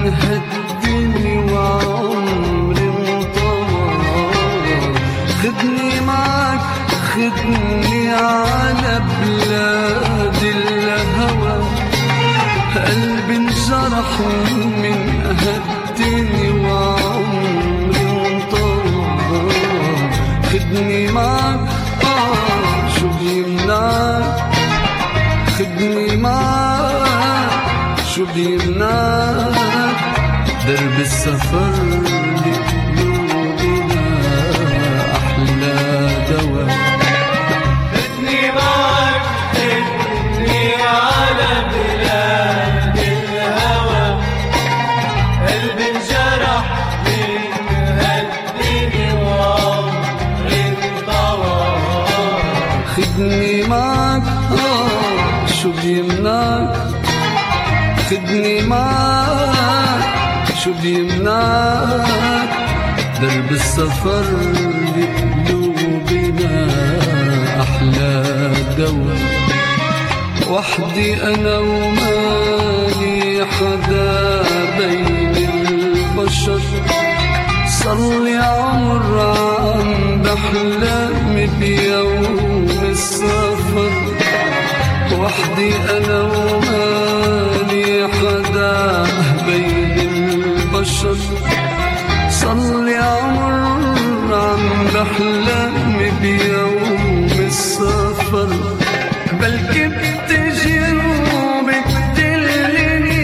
هالدنيا وعمري انطوى. خدني معك خدني على بلاد الهوى، قلبي انجرح من هالدنيا وعمري انطوى. خدني معك شو بيمنعك، خدني معك شو بيمنعك، درب السفر لقلوبنا أحلى دواء. خدني معك خدني على بلاد الهوى، قلبي انجرح من هالدنيا وعمري انطوى. خدني معك شو بيمنعك، خدني معك شو بيمنعك، درب السفر لقلوبنا أحلى دواء. وحدي أنا ومالي حدا بين البشر، صلي عمر عم بحلم بيوم السفر. وحدي أنا ومالي حدا بين البشر، صلي عمر عم بحلم بيوم السفر. بلكي بتجربي بتدلني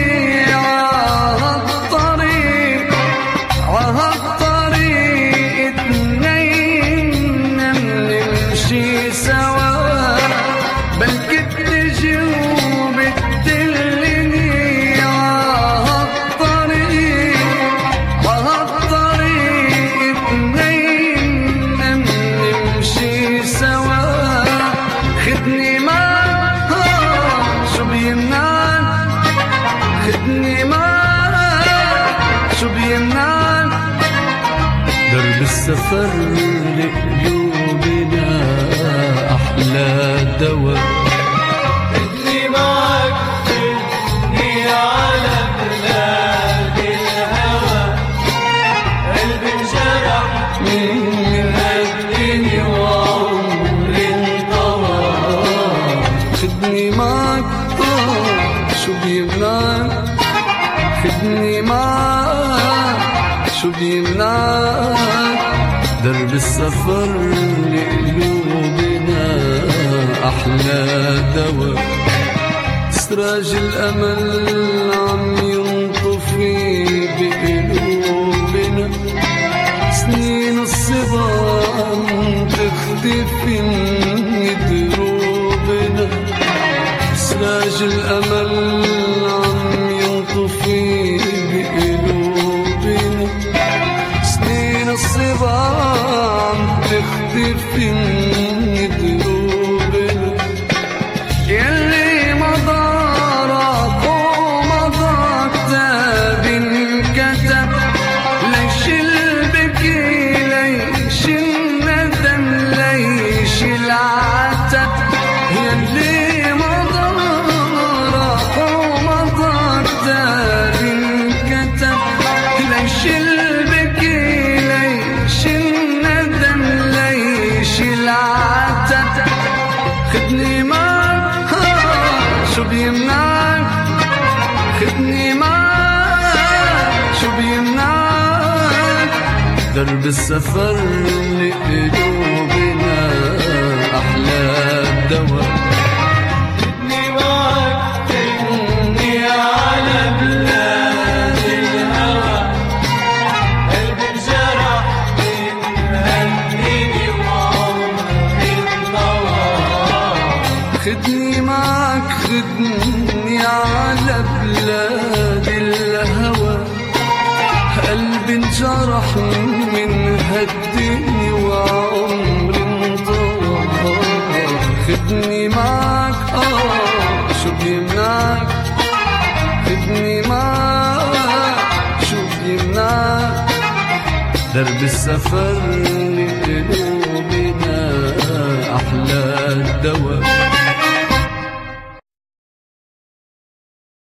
عالطريق، عالطريق اتنين نمشي سوا. بلكي بتجربي بتدلني عالطريق، عالطريق اتنين نمشي سوا. خدني معك شو بيمنعك، خدني معك شو بيمنعك، درب السفر لقلوبنا أحلى دواء. خدني معك خدني على بلاد الهوى، قلبي انجرح من هالدنيا وعمري انطوى. خدني معك شو بيمنعك، خدني معك شو بيمنعك، درب السفر لقلوبنا أحلى دواء. سراج الأمل عم ينطفي بقلوبنا، سنين الصبا عم تختفي من دروبنا. سراج الأمل عم ينطفي بقلوبنا، سنين الصبا عم تختفي من دروبنا. يلي مضى راح ومضى كتاب انكتب، ليش البكي ليش الندم ليش العتب. يلي مضى راح ومضى كتاب انكتب، ليش البكي ليش الندم ليش العتب. خدني معك شو بيمنعك، خدني معك شو بيمنعك، درب السفر لقلوبنا أحلى دواء. خدني معك خدني على بلاد الهوى، قلبي انجرح من هالدنيا وعمري انطوى. خدني معك خدني على بلاد الهوى، قلبي انجرح من هالدنيا وعمري انطوى. خدني معك شو بيمنعك، خدني معك شو بيمنعك، درب السفر لقلوبنا